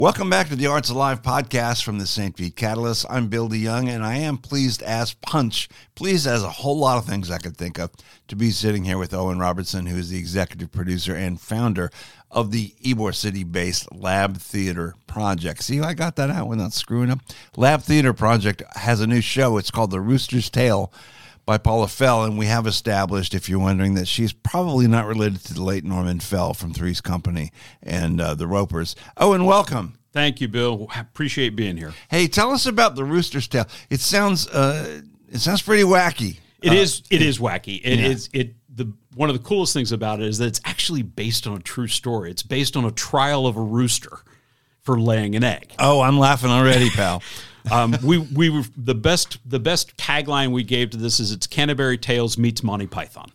Welcome back to the Arts Alive podcast from the St. Pete Catalyst. I'm Bill DeYoung, and I am pleased as punch, pleased as a whole lot of things I could think of, to be sitting here with Owen Robertson, who is the executive producer and founder of the Ybor City-based Lab Theater Project. See, I got that out without screwing up. Lab Theater Project has a new show. It's called The Rooster's Tale by Paula Fell, and we have established, if you're wondering, that she's probably not related to the late Norman Fell from Three's Company and the Ropers. Owen, welcome. Thank you, Bill. Appreciate being here. Hey, tell us about The Rooster's Tale. It sounds pretty wacky. It is wacky. One of the coolest things about it is that it's actually based on a true story. It's based on a trial of a rooster for laying an egg. Oh, I'm laughing already, pal. We were the best tagline we gave to this is it's Canterbury Tales meets Monty Python.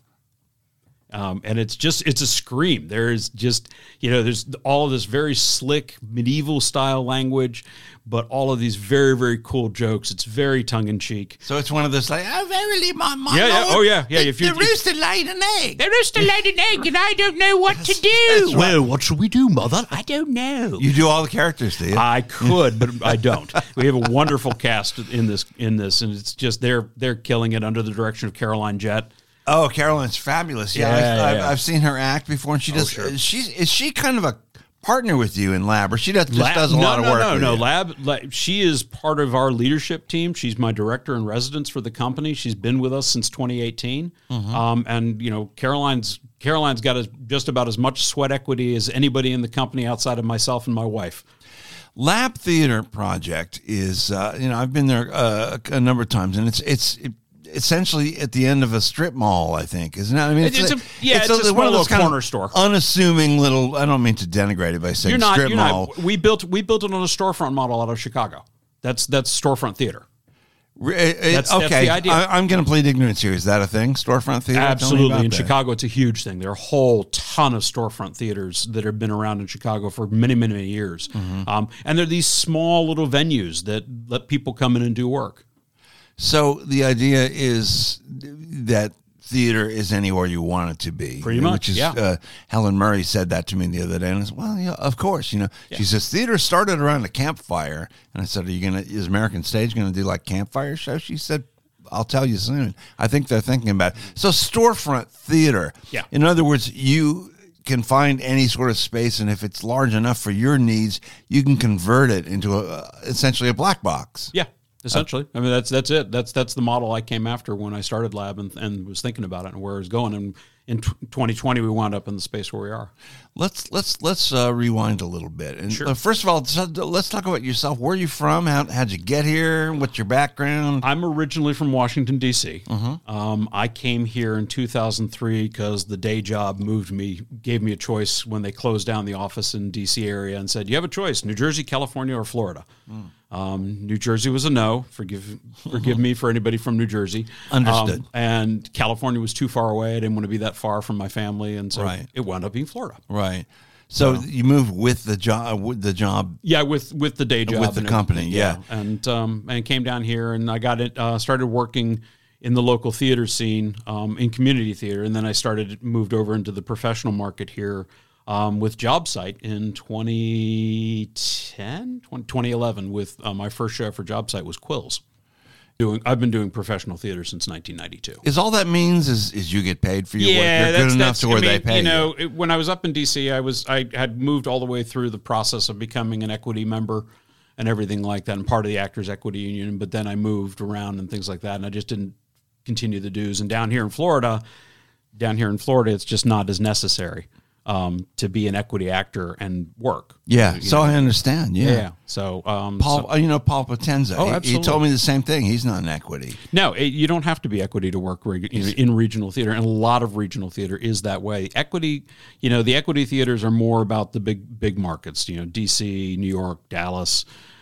And it's a scream. There's just, there's all of this very slick medieval style language, but all of these very, very cool jokes. It's very tongue in cheek. So it's one of those like, oh, verily, my Lord, the rooster laid an egg. The rooster laid an egg, and I don't know what to do. Right. Well, what should we do, Mother? I don't know. You do all the characters, do you? I could, but I don't. We have a wonderful cast in this, and it's just they're killing it under the direction of Caroline Jett. Oh, Caroline's fabulous. Yeah, I've seen her act before, and she does. Sure. Is she kind of a partner with you in Lab, or she does a lot of work? No. Lab. She is part of our leadership team. She's my director in residence for the company. She's been with us since 2018. Mm-hmm. And Caroline's got just about as much sweat equity as anybody in the company outside of myself and my wife. Lab Theater Project is, I've been there a number of times, and it's essentially at the end of a strip mall, I think, isn't it? I mean, it's a small little corner store, unassuming little. I don't mean to denigrate it by saying strip mall. We built it on a storefront model out of Chicago. That's storefront theater. That's the idea. I'm going to plead ignorance here. Is that a thing? Storefront theater? Absolutely. In Chicago, it's a huge thing. There are a whole ton of storefront theaters that have been around in Chicago for many, many, many years. Mm-hmm. And they're these small little venues that let people come in and do work. So the idea is that theater is anywhere you want it to be. Pretty much, Helen Murray said that to me the other day, and I said, well, of course, She says, theater started around a campfire, and I said, is American Stage going to do like campfire shows? She said, I'll tell you soon. I think they're thinking about it. So storefront theater. Yeah. In other words, you can find any sort of space, and if it's large enough for your needs, you can convert it into essentially a black box. Yeah. Essentially, I mean that's it. That's the model I came after when I started Lab and was thinking about it and where it was going. And in 2020, we wound up in the space where we are. Let's rewind a little bit. And sure. First of all, let's talk about yourself. Where are you from? How'd you get here? What's your background? I'm originally from Washington D.C. Mm-hmm. I came here in 2003 because the day job gave me a choice when they closed down the office in D.C. area and said, you have a choice: New Jersey, California, or Florida. New Jersey was a no. Forgive me for anybody from New Jersey. Understood. And California was too far away. I didn't want to be that far from my family, and so it wound up being Florida. Right. So you moved with the job. Yeah, with the day job with the company. Yeah. And came down here, and I got it. Started working in the local theater scene, in community theater, and then I moved over into the professional market here. With JobSite in 2011 with my first show for JobSite was Quills. I've been doing professional theater since 1992. Is all that means is you get paid for your work? You're good enough to where they pay you. When I was up in DC, I had moved all the way through the process of becoming an equity member and everything like that, and part of the Actors Equity Union, but then I moved around and things like that, and I just didn't continue the dues. And down here in Florida, it's just not as necessary. To be an equity actor and work. Yeah, I understand. Yeah. So, Paul Potenza. Oh, he told me the same thing. He's not an equity. No, you don't have to be equity to work in regional theater, and a lot of regional theater is that way. Equity, the equity theaters are more about the big markets. DC, New York, Dallas.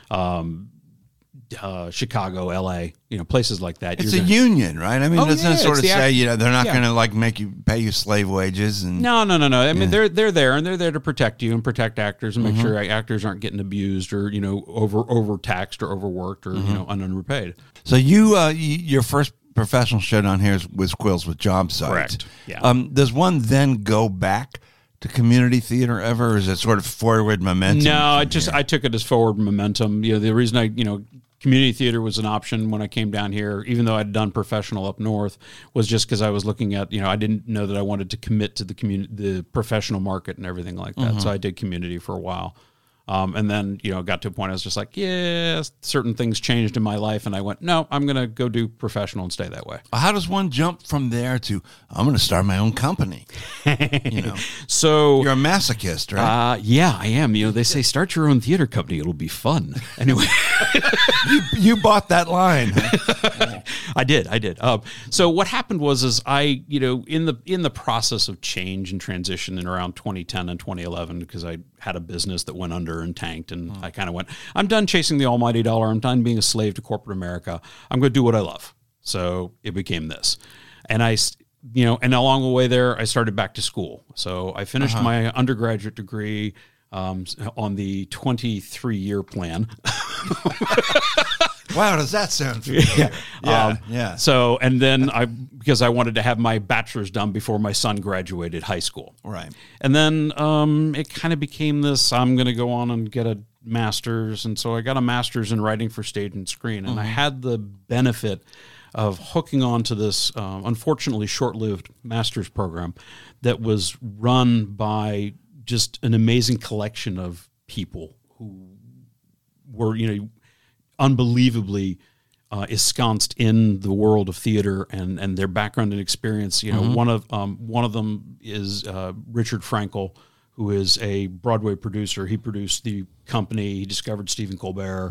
Chicago, LA, places like that. It's a union, right? I mean, doesn't it sort of say, they're not going to make you pay you slave wages? And No. I mean, they're there, and they're there to protect you and protect actors and make sure actors aren't getting abused or overtaxed or overworked or underpaid. So your first professional show down here was Quills with JobSite. Correct. Yeah. Does one then go back to community theater ever? Or is it sort of forward momentum? No, I took it as forward momentum. The reason community theater was an option when I came down here, even though I'd done professional up north, was just because I was looking at, I didn't know that I wanted to commit to the professional market and everything like that. So I did community for a while. And then, got to a point I was just like, yeah, certain things changed in my life. And I went, no, I'm going to go do professional and stay that way. How does one jump from there to, I'm going to start my own company? So you're a masochist, right? Yeah, I am. They say start your own theater company. It'll be fun. Anyway, you bought that line. Huh? I did. So what happened was I, in the process of change and transition in around 2010 and 2011, because I had a business that went under and tanked, and I kind of went, I'm done chasing the almighty dollar. I'm done being a slave to corporate America. I'm going to do what I love. So it became this. And and along the way there, I started back to school. So I finished my undergraduate degree on the 23-year plan. Wow, does that sound familiar? Yeah. So, and then because I wanted to have my bachelor's done before my son graduated high school. Right. And then it kind of became this, I'm going to go on and get a master's. And so I got a master's in writing for stage and screen. And I had the benefit of hooking on to this, unfortunately short-lived master's program that was run by just an amazing collection of people who were, unbelievably ensconced in the world of theater and their background and experience. One of them is Richard Frankel, who is a Broadway producer. He produced The Company. He discovered Stephen Colbert.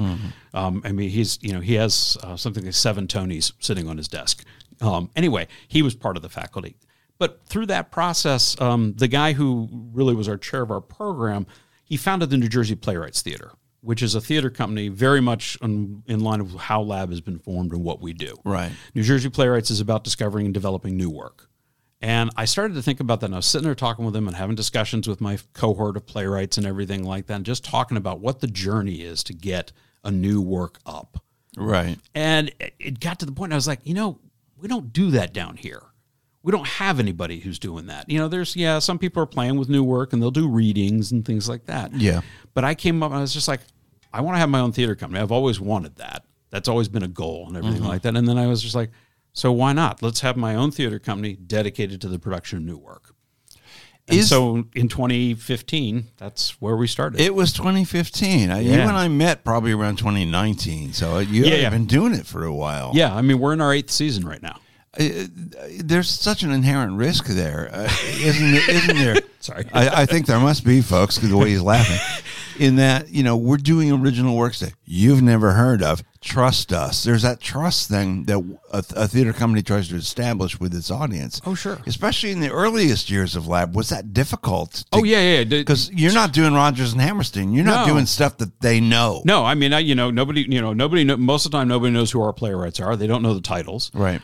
He has something like 7 Tonys sitting on his desk. Anyway, he was part of the faculty. But through that process, the guy who really was our chair of our program, he founded the New Jersey Playwrights Theater, which is a theater company very much in line with how Lab has been formed and what we do. Right. New Jersey Playwrights is about discovering and developing new work. And I started to think about that, and I was sitting there talking with them and having discussions with my cohort of playwrights and everything like that, and just talking about what the journey is to get a new work up. Right. And it got to the point I was like, we don't do that down here. We don't have anybody who's doing that. There's, some people are playing with new work and they'll do readings and things like that. Yeah. But I came up and I was just like, I want to have my own theater company. I've always wanted that. That's always been a goal and everything like that. And then I was just like, so why not? Let's have my own theater company dedicated to the production of new work. And so in 2015, that's where we started. It was 2015. You and I met probably around 2019. So you've been doing it for a while. Yeah. I mean, we're in our 8th season right now. There's such an inherent risk there, isn't there? Sorry. I think there must be, folks, because the way he's laughing. In that, we're doing original works that you've never heard of. Trust us. There's that trust thing that a theater company tries to establish with its audience. Oh, sure. Especially in the earliest years of Lab. Was that difficult? Yeah. Because you're not doing Rodgers and Hammerstein. You're not doing stuff that they know. No, I mean, nobody, most of the time, nobody knows who our playwrights are. They don't know the titles. Right.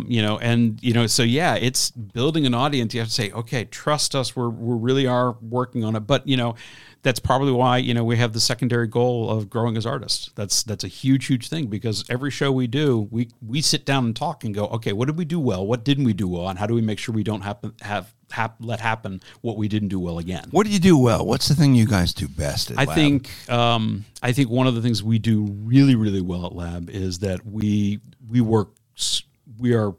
So it's building an audience. You have to say, okay, trust us. We really are working on it. But, that's probably why, we have the secondary goal of growing as artists. That's a huge thing, because every show we do, we sit down and talk and go, okay, what did we do well? What didn't we do well? And how do we make sure we don't let happen what we didn't do well again? What do you do well? What's the thing you guys do best at Lab? I think one of the things we do really, really well at Lab is that we are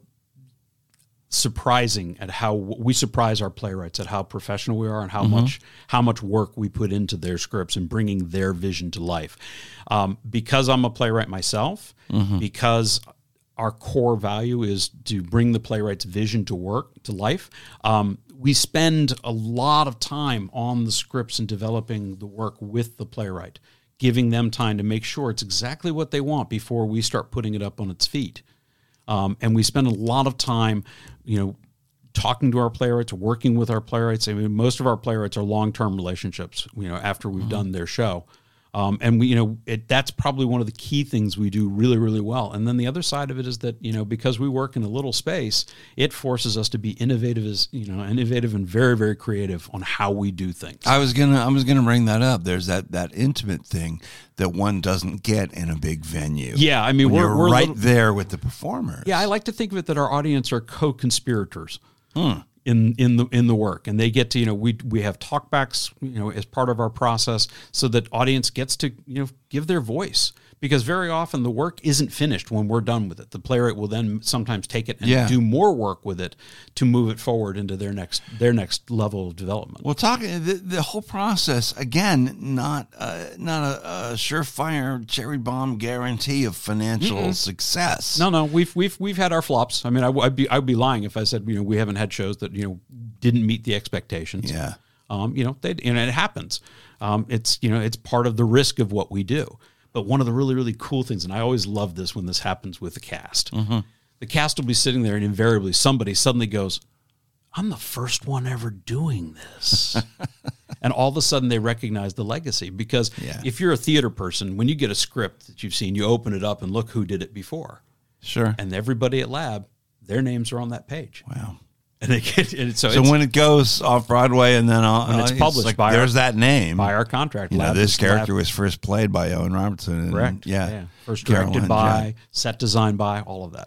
surprising at how we surprise our playwrights at how professional we are and how much work we put into their scripts and bringing their vision to life. Because I'm a playwright myself, because our core value is to bring the playwright's vision to life. We spend a lot of time on the scripts and developing the work with the playwright, giving them time to make sure it's exactly what they want before we start putting it up on its feet. And we spend a lot of time, talking to our playwrights, working with our playwrights. I mean, most of our playwrights are long-term relationships, after we've done their show. And that's probably one of the key things we do really, really well. And then the other side of it is that, because we work in a little space, it forces us to be innovative and very, very creative on how we do things. I was gonna bring that up. There's that intimate thing that one doesn't get in a big venue. Yeah, I mean, we're right there with the performers. Yeah, I like to think of it that our audience are co-conspirators. in the work, and they get to, we have talkbacks, as part of our process, so that audience gets to, give their voice, because very often the work isn't finished when we're done with it. The playwright will then sometimes take it and do more work with it to move it forward into their next level of development. Well, talking the whole process again, not a surefire cherry bomb guarantee of financial success. No, we've had our flops. I mean, I'd be lying if I said we haven't had shows that didn't meet the expectations. Yeah. It happens. It's part of the risk of what we do. But one of the really, really cool things, and I always love this when this happens with the cast, the cast will be sitting there and invariably somebody suddenly goes, I'm the first one ever doing this. And all of a sudden they recognize the legacy, because if you're a theater person, when you get a script that you've seen, you open it up and look who did it before. Sure. And everybody at Lab, their names are on that page. Wow. And they get, so when it goes off Broadway and then when it's published by there's that name by our contract. This character was first played by Owen Robertson. And, correct. Yeah. First directed by, set designed by, all of that.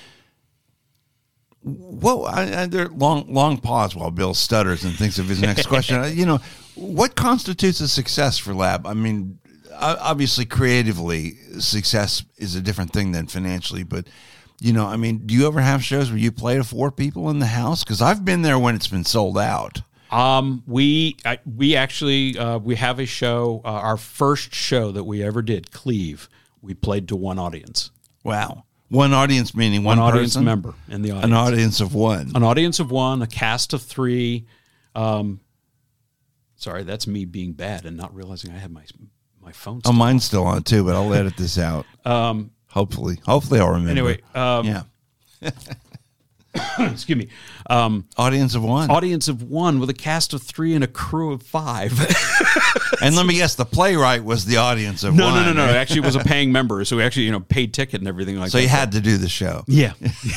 Well, there long pause while Bill stutters and thinks of his next question. What constitutes a success for Lab? I mean, obviously creatively, success is a different thing than financially, but do you ever have shows where you play to 4 people in the house? Because I've been there when it's been sold out. We actually have a show. Our first show that we ever did, Cleve, we played to 1 audience. Wow. One audience meaning one audience person? member in the audience. An audience of 1. An audience of 1, a cast of 3. Sorry, that's me being bad and not realizing I had my phone still. Oh, mine's still on too, but I'll edit this out. Hopefully I'll remember. Anyway, yeah. Excuse me. Audience of 1. Audience of 1 with a cast of 3 and a crew of 5. And let me guess, the playwright was the audience of 1. No. Actually, it was a paying member, so we actually paid ticket and everything like that. So you had to do the show. Yeah.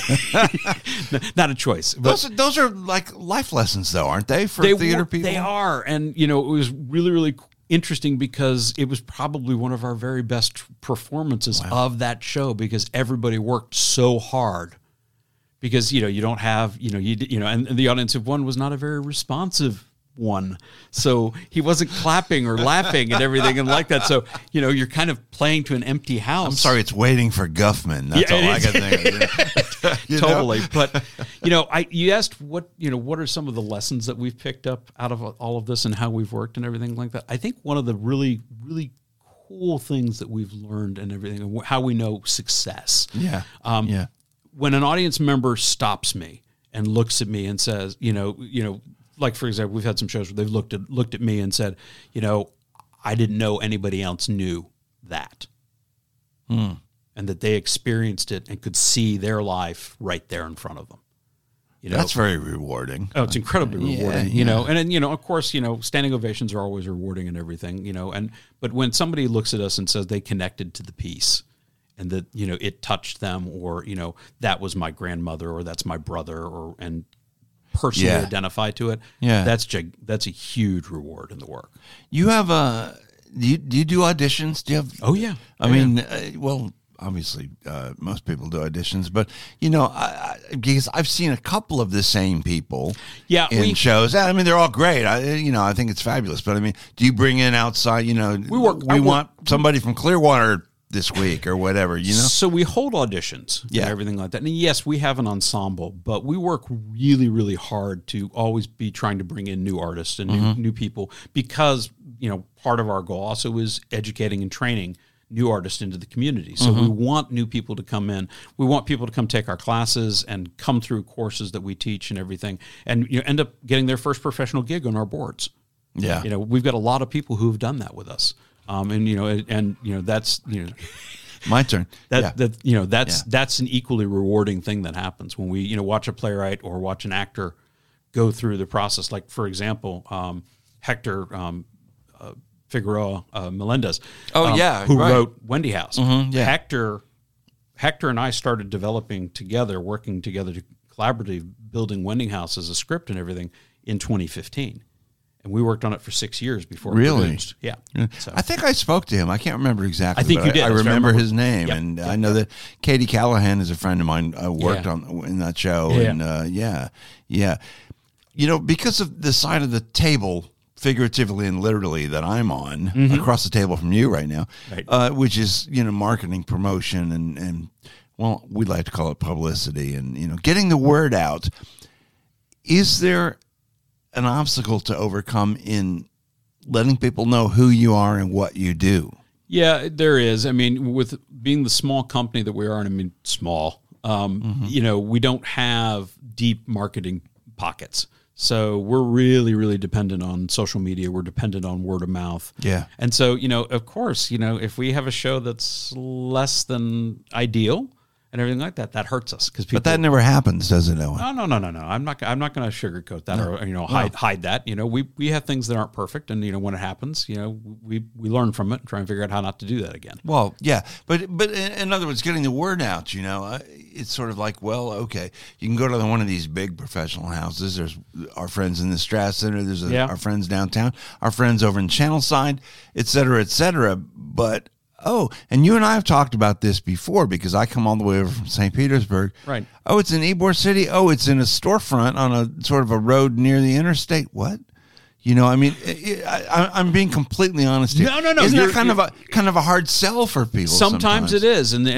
Not a choice. Those are like life lessons, though, aren't they, for theater people? They are. And, it was really, really interesting, because it was probably one of our very best performances of that show, because everybody worked so hard, because you don't have and the audience of 1 was not a very responsive one, so he wasn't clapping or laughing and everything and like that, so you're kind of playing to an empty house. I'm sorry, it's waiting for Guffman. That's all I can think of. Totally. But you asked what are some of the lessons that we've picked up out of all of this and how we've worked and everything like that. I think one of the really, really cool things that we've learned and everything, and how we know success. When an audience member stops me and looks at me and says, like, for example, we've had some shows where they've looked at me and said, I didn't know anybody else knew that. And that they experienced it and could see their life right there in front of them. That's very rewarding. Oh, it's incredibly rewarding, and then, of course, standing ovations are always rewarding and everything, but when somebody looks at us and says they connected to the piece, and that, it touched them, or, that was my grandmother, or that's my brother, and personally identify to it. Yeah. That's a huge reward in the work. You have do you do auditions? Do you have? Oh yeah. I mean, well, obviously, most people do auditions, but because I've seen a couple of the same people, in shows. I mean, they're all great. I think it's fabulous. But I mean, do you bring in outside? We want somebody from Clearwater this week or whatever, So we hold auditions and everything like that. And yes, we have an ensemble, but we work really, really hard to always be trying to bring in new artists and new people, because, part of our goal also is educating and training new artists into the community. So we want new people to come in. We want people to come take our classes and come through courses that we teach and everything, and end up getting their first professional gig on our boards. Yeah. We've got a lot of people who've done that with us. That's my turn. That's an equally rewarding thing that happens when we watch a playwright or watch an actor go through the process. Like, for example, Hector Figueroa Melendez. Who wrote Wendy House. Hector and I started developing together, working together to collaboratively building Wendy House as a script and everything in 2015. And we worked on it for 6 years before it was produced. Yeah. So. I think I spoke to him. I can't remember exactly. I think you did. I remember his name. And I know that Katie Callahan is a friend of mine. I worked in that show. And because of the side of the table, figuratively and literally, that I'm on, across the table from you right now, Right. which is, marketing, promotion, and well, we like to call it publicity, and, getting the word out. Is there an obstacle to overcome in letting people know who you are and what you do? Yeah, there is. I mean, with being the small company that we are, and I mean, small, we don't have deep marketing pockets. So we're really, really dependent on social media. We're dependent on word of mouth. Yeah. And so, of course, if we have a show that's less than ideal and everything like that, that hurts us because people. But that never happens, does it, Owen? No. I'm not going to sugarcoat that or hide that. We have things that aren't perfect, and when it happens, we learn from it and try and figure out how not to do that again. Well, yeah, but in other words, getting the word out, it's sort of like, well, okay, you can go to one of these big professional houses. There's our friends in the Strass Center. There's our friends downtown, our friends over in Channelside, et cetera, et cetera. But and you and I have talked about this before because I come all the way over from St. Petersburg. Right. Oh, it's in Ybor City. Oh, it's in a storefront on a sort of a road near the interstate. What? I'm being completely honest here. No. Isn't that kind of a hard sell for people? Sometimes it is, and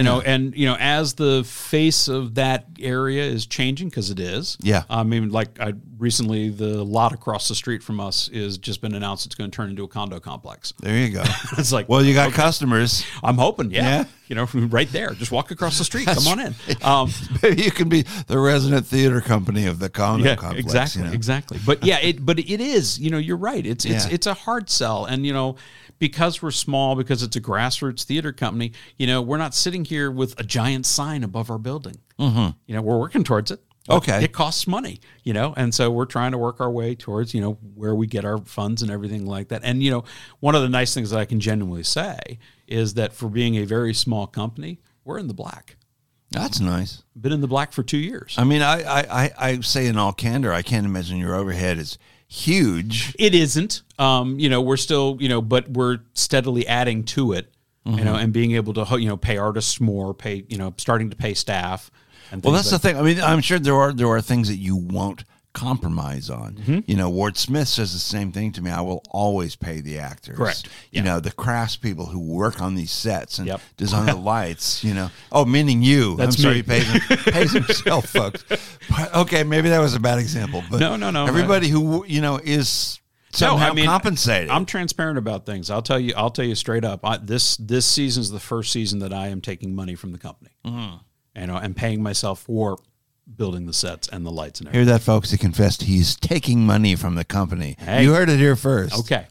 as the face of that area is changing, because it is. Yeah. I mean, recently, the lot across the street from us is just been announced it's going to turn into a condo complex. There you go. It's like, well, you got customers. I'm hoping, yeah. Right there. Just walk across the street. Come on in. Maybe you can be the resident theater company of the condo complex. Exactly. But yeah, it is. You're right. It's a hard sell, and because we're small, because it's a grassroots theater company. We're not sitting here with a giant sign above our building. Mm-hmm. We're working towards it. Okay. It costs money, and so we're trying to work our way towards, where we get our funds and everything like that. And, one of the nice things that I can genuinely say is that for being a very small company, we're in the black. That's nice. Been in the black for 2 years. I mean, I say in all candor, I can't imagine your overhead is huge. It isn't. We're still, but we're steadily adding to it, and being able to, pay artists more, starting to pay staff. Well, that's the thing. I mean, I'm sure there are things that you won't compromise on. Mm-hmm. Ward Smith says the same thing to me. I will always pay the actors. Correct. The craftspeople who work on these sets and design the lights. Oh, meaning you. That's I'm sorry, he pays himself, folks. But, okay, maybe that was a bad example. But no. Everybody who is somehow compensated. I'm transparent about things. I'll tell you straight up. This season is the first season that I am taking money from the company. Mm-hmm. And paying myself for building the sets and the lights and everything. Hear that, folks? He confessed he's taking money from the company. Hey. You heard it here first. Okay.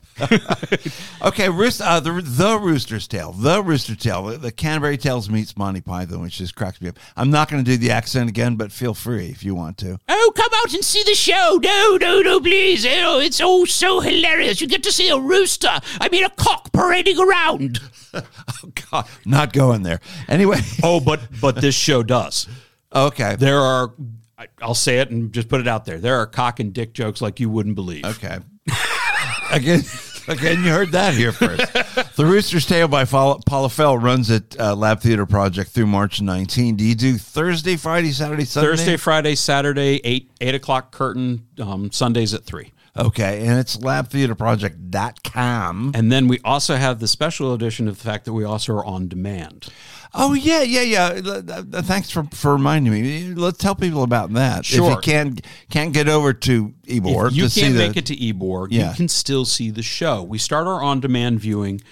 Okay, the Rooster's Tail. The Rooster Tail. The Canterbury Tales meets Monty Python, which just cracks me up. I'm not going to do the accent again, but feel free if you want to. Oh, come out and see the show. No, please. It's all so hilarious. You get to see a rooster. I mean, a cock parading around. Oh, God. Not going there. Anyway. But this show does. Okay. There are, I'll say it and just put it out there. There are cock and dick jokes like you wouldn't believe. Okay. Again, you heard that here first. The Rooster's Tail by Paula Fell runs at Lab Theater Project through March 19. Do you do Thursday, Friday, Saturday, Sunday? Thursday, Friday, Saturday, 8 o'clock curtain, Sundays at 3. Okay, and it's labtheaterproject.com. And then we also have the special edition of the fact that we also are on demand. Oh, yeah. Thanks for reminding me. Let's tell people about that. Sure. If you can't get over to Ybor. If you can't make it to Ybor, Yeah. you can still see the show. We start our on-demand viewing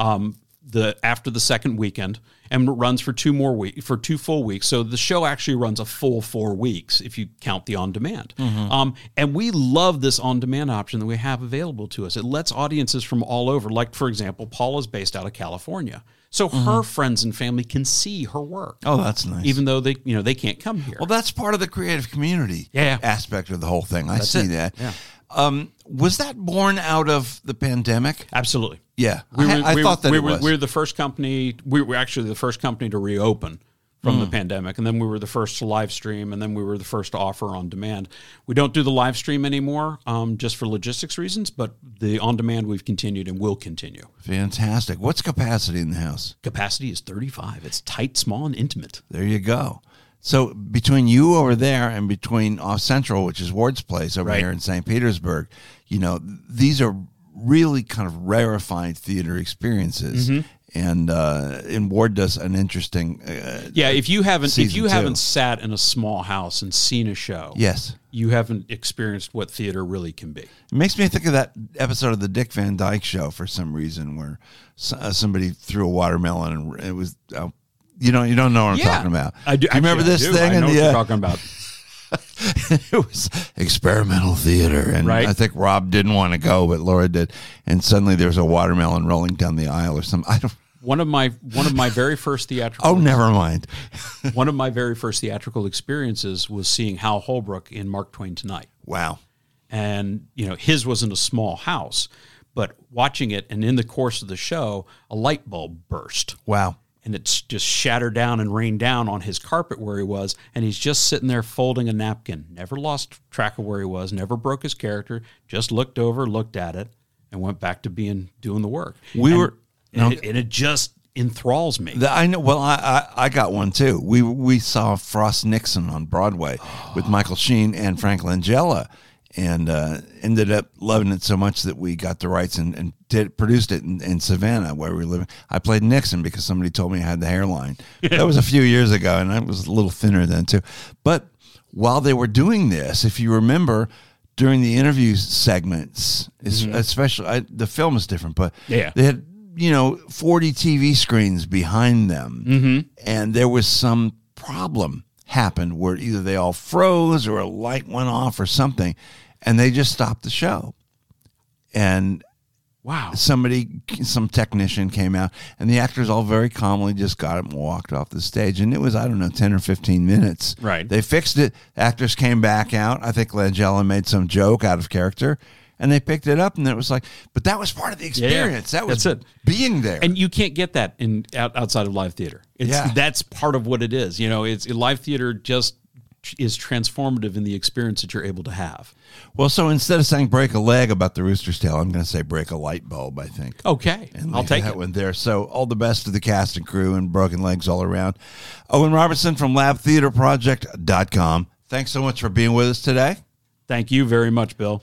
after the second weekend, and it runs for 2 full weeks. So the show actually runs a full 4 weeks if you count the on-demand. Mm-hmm. And we love this on-demand option that we have available to us. It lets audiences from all over, like, for example, Paula's based out of California. So her friends and family can see her work. Oh, that's nice. Even though they can't come here. Well, that's part of the creative community aspect of the whole thing. I see that. Yeah. Was that born out of the pandemic? Absolutely. Yeah. I thought that it was. We were the first company. We were actually the first company to reopen from the pandemic, and then we were the first to live stream, and then we were the first to offer on demand. We don't do the live stream anymore, just for logistics reasons, but the on demand we've continued and will continue. Fantastic. What's capacity in the house? Capacity is 35. It's tight, small, and intimate. There you go. So between you over there and between Off Central, which is Ward's place over Right. here in St. Petersburg, these are really kind of rarefied theater experiences. And Ward does an interesting if you haven't season two. haven't sat in a small house and seen a show, Yes. you haven't experienced what theater really can be. It makes me think of that episode of the Dick Van Dyke Show for some reason, where somebody threw a watermelon and it was, you don't know what I'm talking about. I do. you remember Actually, I this do. thing? I know and what you're talking about. it was experimental theater, and Right. I think Rob didn't want to go, but Laura did. And suddenly there was a watermelon rolling down the aisle or something. I don't. One of my very first theatrical. Oh, never mind. One of my very first theatrical experiences was seeing Hal Holbrook in Mark Twain Tonight. Wow. And his was in a small house, but watching it, and in the course of the show, a light bulb burst. Wow. And it's just shattered down and rained down on his carpet where he was, and he's just sitting there folding a napkin. Never lost track of where he was, never broke his character, just looked over, looked at it, and went back to doing the work. And it just enthralls me. I know. Well, I got one too. We saw Frost Nixon on Broadway with Michael Sheen and Frank Langella, and ended up loving it so much that we got the rights and produced it in Savannah, where we were living. I played Nixon because somebody told me I had the hairline. That was a few years ago, and I was a little thinner then too. But while they were doing this, if you remember, during the interview segments, especially the film is different, but Yeah. they had 40 TV screens behind them, and there was some problem happened where either they all froze or a light went off or something, and they just stopped the show. And Wow. some technician came out, and the actors all very calmly just got up and walked off the stage. And it was, 10 or 15 minutes. Right. They fixed it. Actors came back out. I think Langella made some joke out of character, and they picked it up, and it was like, but that was part of the experience. That was That's it. being there. And you can't get that outside of live theater. That's part of what it is. It's live theater just is transformative in the experience that you're able to have. Well, so instead of saying break a leg about the Rooster's Tail, I'm going to say break a light bulb, I think. Okay. And I'll leave take that it. one there. So all the best to the cast and crew and broken legs all around. Owen Robertson from LabTheaterProject.com. Thanks so much for being with us today. Thank you very much, Bill.